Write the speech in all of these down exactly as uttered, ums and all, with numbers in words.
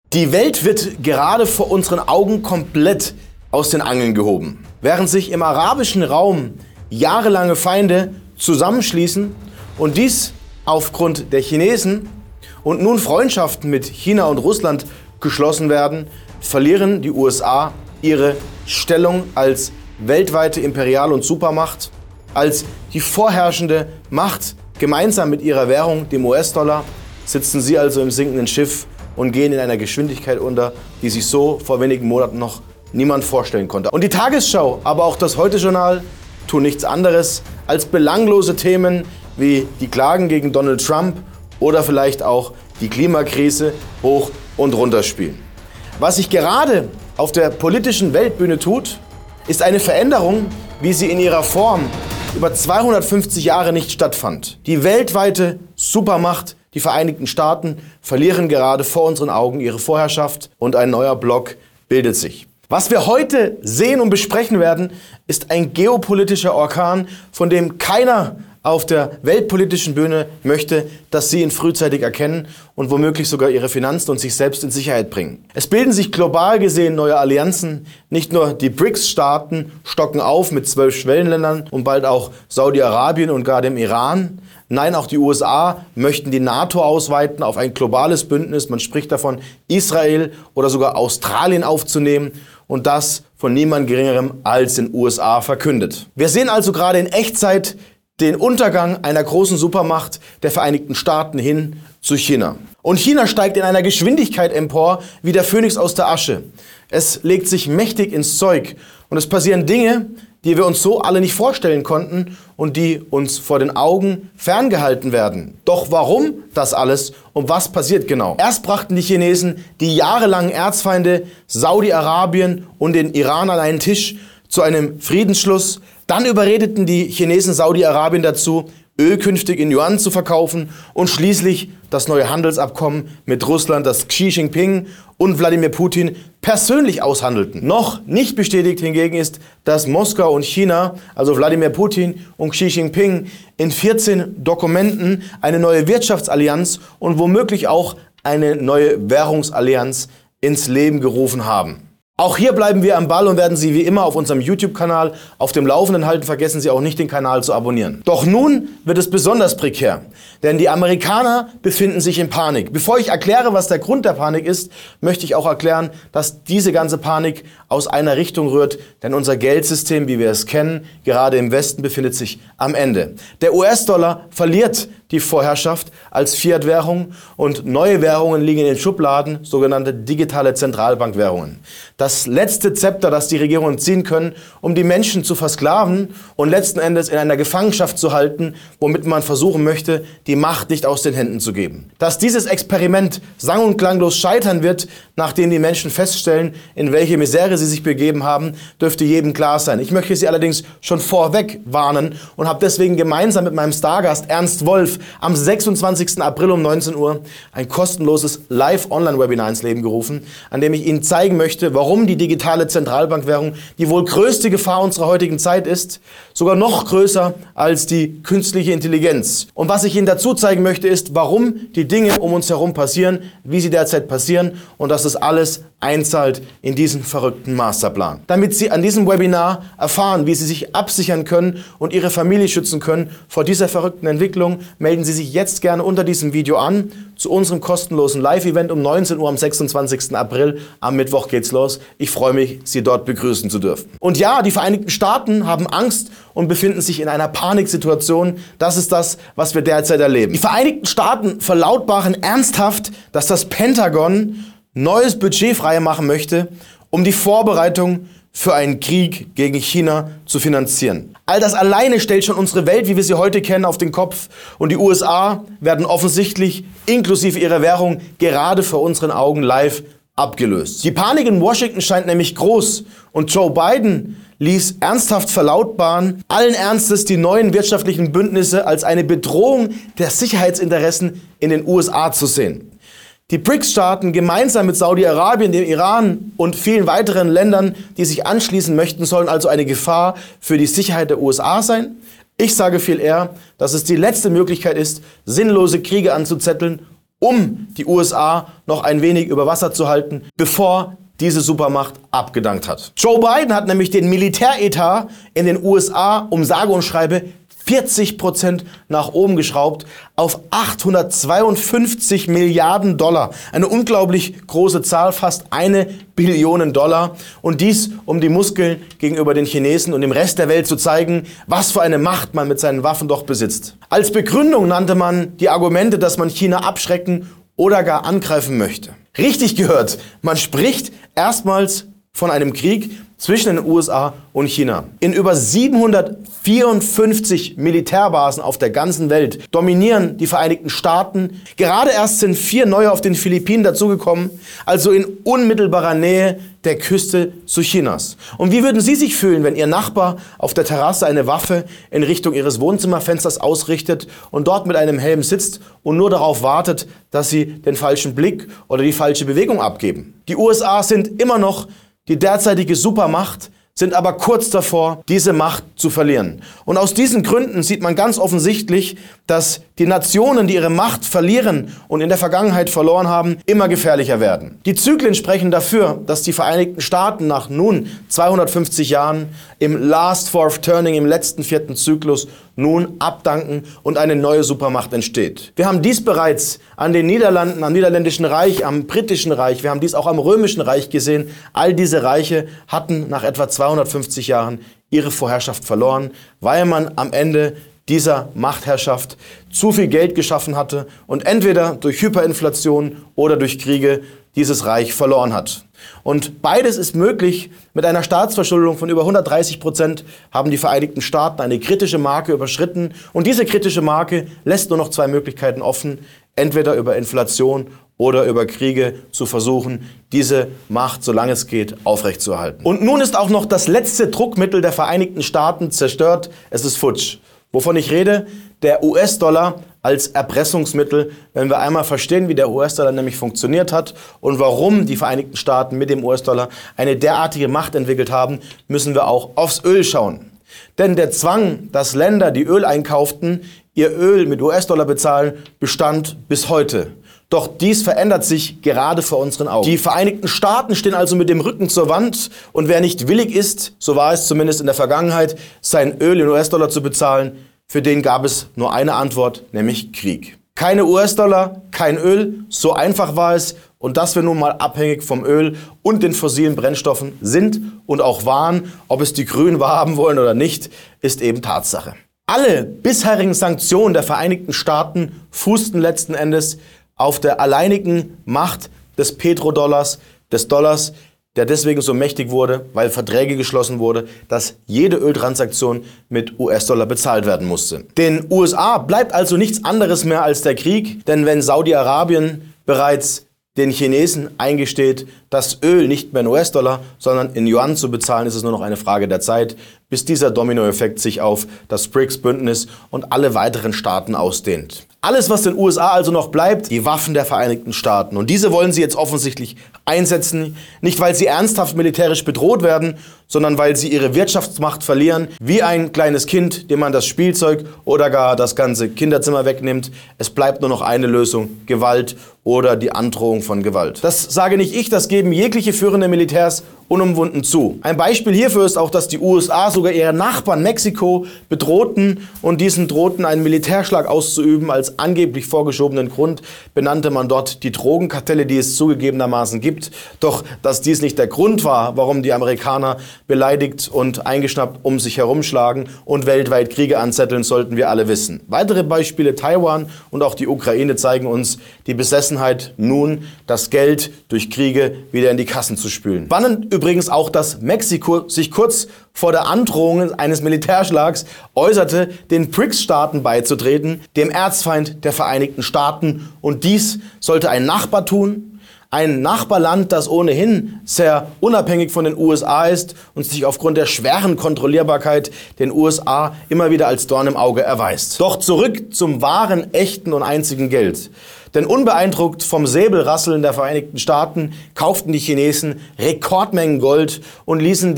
Die Welt wird gerade vor unseren Augen komplett aus den Angeln gehoben. Während sich im arabischen Raum jahrelange Feinde zusammenschließen und dies aufgrund der Chinesen und nun Freundschaften mit China und Russland geschlossen werden, verlieren die U S A ihre Stellung als weltweite Imperial- und Supermacht, als die vorherrschende Macht. Gemeinsam mit ihrer Währung, dem U S-Dollar, sitzen sie also im sinkenden Schiff und gehen in einer Geschwindigkeit unter, die sich so vor wenigen Monaten noch niemand vorstellen konnte. Und die Tagesschau, aber auch das Heute-Journal tun nichts anderes, als belanglose Themen wie die Klagen gegen Donald Trump oder vielleicht auch die Klimakrise hoch und runter spielen. Was sich gerade auf der politischen Weltbühne tut, ist eine Veränderung, wie sie in ihrer Form über zweihundertfünfzig Jahre nicht stattfand. Die weltweite Supermacht, die Vereinigten Staaten, verlieren gerade vor unseren Augen ihre Vorherrschaft und ein neuer Block bildet sich. Was wir heute sehen und besprechen werden, ist ein geopolitischer Orkan, von dem keiner auf der weltpolitischen Bühne möchte, dass sie ihn frühzeitig erkennen und womöglich sogar ihre Finanzen und sich selbst in Sicherheit bringen. Es bilden sich global gesehen neue Allianzen. Nicht nur die BRICS-Staaten stocken auf mit zwölf Schwellenländern und bald auch Saudi-Arabien und gar dem Iran. Nein, auch die U S A möchten die NATO ausweiten auf ein globales Bündnis. Man spricht davon, Israel oder sogar Australien aufzunehmen und das von niemand Geringerem als den U S A verkündet. Wir sehen also gerade in Echtzeit den Untergang einer großen Supermacht der Vereinigten Staaten hin zu China. Und China steigt in einer Geschwindigkeit empor wie der Phönix aus der Asche. Es legt sich mächtig ins Zeug und es passieren Dinge, die wir uns so alle nicht vorstellen konnten und die uns vor den Augen ferngehalten werden. Doch warum das alles und was passiert genau? Erst brachten die Chinesen die jahrelangen Erzfeinde Saudi-Arabien und den Iran an einen Tisch zu einem Friedensschluss. Dann überredeten die Chinesen Saudi-Arabien dazu, Öl künftig in Yuan zu verkaufen und schließlich das neue Handelsabkommen mit Russland, das Xi Jinping und Wladimir Putin persönlich aushandelten. Noch nicht bestätigt hingegen ist, dass Moskau und China, also Wladimir Putin und Xi Jinping, in vierzehn Dokumenten eine neue Wirtschaftsallianz und womöglich auch eine neue Währungsallianz ins Leben gerufen haben. Auch hier bleiben wir am Ball und werden Sie wie immer auf unserem YouTube-Kanal auf dem Laufenden halten. Vergessen Sie auch nicht, den Kanal zu abonnieren. Doch nun wird es besonders prekär, denn die Amerikaner befinden sich in Panik. Bevor ich erkläre, was der Grund der Panik ist, möchte ich auch erklären, dass diese ganze Panik aus einer Richtung rührt, denn unser Geldsystem, wie wir es kennen, gerade im Westen befindet sich am Ende. Der U S-Dollar verliert die Vorherrschaft als Fiat-Währung und neue Währungen liegen in den Schubladen, sogenannte digitale Zentralbankwährungen. Das letzte Zepter, das die Regierungen ziehen können, um die Menschen zu versklaven und letzten Endes in einer Gefangenschaft zu halten, womit man versuchen möchte, die Macht nicht aus den Händen zu geben. Dass dieses Experiment sang- und klanglos scheitern wird, nachdem die Menschen feststellen, in welche Misere sie sich begeben haben, dürfte jedem klar sein. Ich möchte Sie allerdings schon vorweg warnen und habe deswegen gemeinsam mit meinem Stargast Ernst Wolf am sechsundzwanzigsten April um neunzehn Uhr ein kostenloses Live-Online-Webinar ins Leben gerufen, an dem ich Ihnen zeigen möchte, warum die digitale Zentralbankwährung die wohl größte Gefahr unserer heutigen Zeit ist, sogar noch größer als die künstliche Intelligenz. Und was ich Ihnen dazu zeigen möchte, ist, warum die Dinge um uns herum passieren, wie sie derzeit passieren und dass das alles einzahlt in diesen verrückten Masterplan. Damit Sie an diesem Webinar erfahren, wie Sie sich absichern können und Ihre Familie schützen können vor dieser verrückten Entwicklung, melden Sie sich jetzt gerne unter diesem Video an zu unserem kostenlosen Live-Event um neunzehn Uhr am sechsundzwanzigsten April. Am Mittwoch geht's los. Ich freue mich, Sie dort begrüßen zu dürfen. Und ja, die Vereinigten Staaten haben Angst und befinden sich in einer Paniksituation. Das ist das, was wir derzeit erleben. Die Vereinigten Staaten verlautbaren ernsthaft, dass das Pentagon neues Budget freimachen möchte, um die Vorbereitung für einen Krieg gegen China zu finanzieren. All das alleine stellt schon unsere Welt, wie wir sie heute kennen, auf den Kopf. Und die U S A werden offensichtlich inklusive ihrer Währung gerade vor unseren Augen live abgelöst. Die Panik in Washington scheint nämlich groß und Joe Biden ließ ernsthaft verlautbaren, allen Ernstes die neuen wirtschaftlichen Bündnisse als eine Bedrohung der Sicherheitsinteressen in den U S A zu sehen. Die BRICS-Staaten gemeinsam mit Saudi-Arabien, dem Iran und vielen weiteren Ländern, die sich anschließen möchten, sollen also eine Gefahr für die Sicherheit der U S A sein. Ich sage viel eher, dass es die letzte Möglichkeit ist, sinnlose Kriege anzuzetteln um die U S A noch ein wenig über Wasser zu halten, bevor diese Supermacht abgedankt hat. Joe Biden hat nämlich den Militäretat in den U S A um sage und schreibe vierzig Prozent nach oben geschraubt auf achthundertzweiundfünfzig Milliarden Dollar. Eine unglaublich große Zahl, fast eine Billion Dollar. Und dies, um die Muskeln gegenüber den Chinesen und dem Rest der Welt zu zeigen, was für eine Macht man mit seinen Waffen doch besitzt. Als Begründung nannte man die Argumente, dass man China abschrecken oder gar angreifen möchte. Richtig gehört, man spricht erstmals von einem Krieg zwischen den U S A und China. In über siebenhundertvierundfünfzig Militärbasen auf der ganzen Welt dominieren die Vereinigten Staaten. Gerade erst sind vier neue auf den Philippinen dazugekommen, also in unmittelbarer Nähe der Küste zu Chinas. Und wie würden Sie sich fühlen, wenn Ihr Nachbar auf der Terrasse eine Waffe in Richtung Ihres Wohnzimmerfensters ausrichtet und dort mit einem Helm sitzt und nur darauf wartet, dass Sie den falschen Blick oder die falsche Bewegung abgeben? Die U S A sind immer noch die derzeitige Supermacht, sind aber kurz davor, diese Macht zu verlieren. Und aus diesen Gründen sieht man ganz offensichtlich, dass die Nationen, die ihre Macht verlieren und in der Vergangenheit verloren haben, immer gefährlicher werden. Die Zyklen sprechen dafür, dass die Vereinigten Staaten nach nun zweihundertfünfzig Jahren im Last Fourth Turning, im letzten vierten Zyklus, nun abdanken und eine neue Supermacht entsteht. Wir haben dies bereits an den Niederlanden, am Niederländischen Reich, am Britischen Reich, wir haben dies auch am Römischen Reich gesehen. All diese Reiche hatten nach etwa zweihundertfünfzig Jahren ihre Vorherrschaft verloren, weil man am Ende dieser Machtherrschaft zu viel Geld geschaffen hatte und entweder durch Hyperinflation oder durch Kriege dieses Reich verloren hat. Und beides ist möglich. Mit einer Staatsverschuldung von über hundertdreißig Prozent haben die Vereinigten Staaten eine kritische Marke überschritten. Und diese kritische Marke lässt nur noch zwei Möglichkeiten offen, entweder über Inflation oder über Kriege zu versuchen, diese Macht, solange es geht, aufrechtzuerhalten. Und nun ist auch noch das letzte Druckmittel der Vereinigten Staaten zerstört. Es ist futsch. Wovon ich rede? Der U S-Dollar als Erpressungsmittel. Wenn wir einmal verstehen, wie der U S-Dollar nämlich funktioniert hat und warum die Vereinigten Staaten mit dem U S-Dollar eine derartige Macht entwickelt haben, müssen wir auch aufs Öl schauen. Denn der Zwang, dass Länder, die Öl einkauften, ihr Öl mit U S-Dollar bezahlen, bestand bis heute. Doch dies verändert sich gerade vor unseren Augen. Die Vereinigten Staaten stehen also mit dem Rücken zur Wand und wer nicht willig ist, so war es zumindest in der Vergangenheit, sein Öl in U S-Dollar zu bezahlen, für den gab es nur eine Antwort, nämlich Krieg. Keine U S-Dollar, kein Öl, so einfach war es. Und dass wir nun mal abhängig vom Öl und den fossilen Brennstoffen sind und auch waren, ob es die Grünen wahrhaben wollen oder nicht, ist eben Tatsache. Alle bisherigen Sanktionen der Vereinigten Staaten fußten letzten Endes auf der alleinigen Macht des Petrodollars, des Dollars, der deswegen so mächtig wurde, weil Verträge geschlossen wurde, dass jede Öltransaktion mit U S-Dollar bezahlt werden musste. Den U S A bleibt also nichts anderes mehr als der Krieg, denn wenn Saudi-Arabien bereits den Chinesen eingesteht, das Öl nicht mehr in U S-Dollar, sondern in Yuan zu bezahlen, ist es nur noch eine Frage der Zeit, bis dieser Dominoeffekt sich auf das BRICS-Bündnis und alle weiteren Staaten ausdehnt. Alles, was den U S A also noch bleibt, die Waffen der Vereinigten Staaten. Und diese wollen sie jetzt offensichtlich einsetzen, nicht weil sie ernsthaft militärisch bedroht werden, sondern weil sie ihre Wirtschaftsmacht verlieren, wie ein kleines Kind, dem man das Spielzeug oder gar das ganze Kinderzimmer wegnimmt. Es bleibt nur noch eine Lösung, Gewalt oder die Androhung von Gewalt. Das sage nicht ich, das geben jegliche führende Militärs unumwunden zu. Ein Beispiel hierfür ist auch, dass die U S A sogar ihre Nachbarn Mexiko bedrohten und diesen drohten, einen Militärschlag auszuüben. Als angeblich vorgeschobenen Grund benannte man dort die Drogenkartelle, die es zugegebenermaßen gibt. Doch dass dies nicht der Grund war, warum die Amerikaner beleidigt und eingeschnappt um sich herumschlagen und weltweit Kriege anzetteln, sollten wir alle wissen. Weitere Beispiele Taiwan und auch die Ukraine zeigen uns die Besessenheit, nun das Geld durch Kriege wieder in die Kassen zu spülen. Spannend übrigens auch, dass Mexiko sich kurz vor der Androhung eines Militärschlags äußerte, den BRICS-Staaten beizutreten, dem Erzfeind der Vereinigten Staaten. Und dies sollte ein Nachbar tun, ein Nachbarland, das ohnehin sehr unabhängig von den U S A ist und sich aufgrund der schweren Kontrollierbarkeit den U S A immer wieder als Dorn im Auge erweist. Doch zurück zum wahren, echten und einzigen Geld. Denn unbeeindruckt vom Säbelrasseln der Vereinigten Staaten kauften die Chinesen Rekordmengen Gold und ließen dies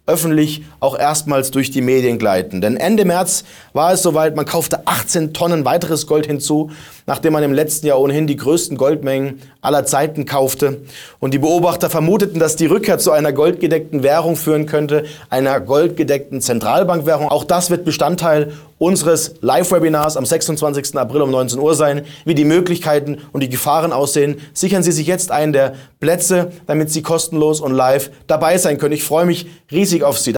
öffentlich auch erstmals durch die Medien gleiten. Denn Ende März war es soweit, man kaufte achtzehn Tonnen weiteres Gold hinzu, nachdem man im letzten Jahr ohnehin die größten Goldmengen aller Zeiten kaufte. Und die Beobachter vermuteten, dass die Rückkehr zu einer goldgedeckten Währung führen könnte, einer goldgedeckten Zentralbankwährung. Auch das wird Bestandteil unseres Live-Webinars am sechsundzwanzigsten April um neunzehn Uhr sein. Wie die Möglichkeiten und die Gefahren aussehen, sichern Sie sich jetzt einen der Plätze, damit Sie kostenlos und live dabei sein können. Ich freue mich riesig auf Sie.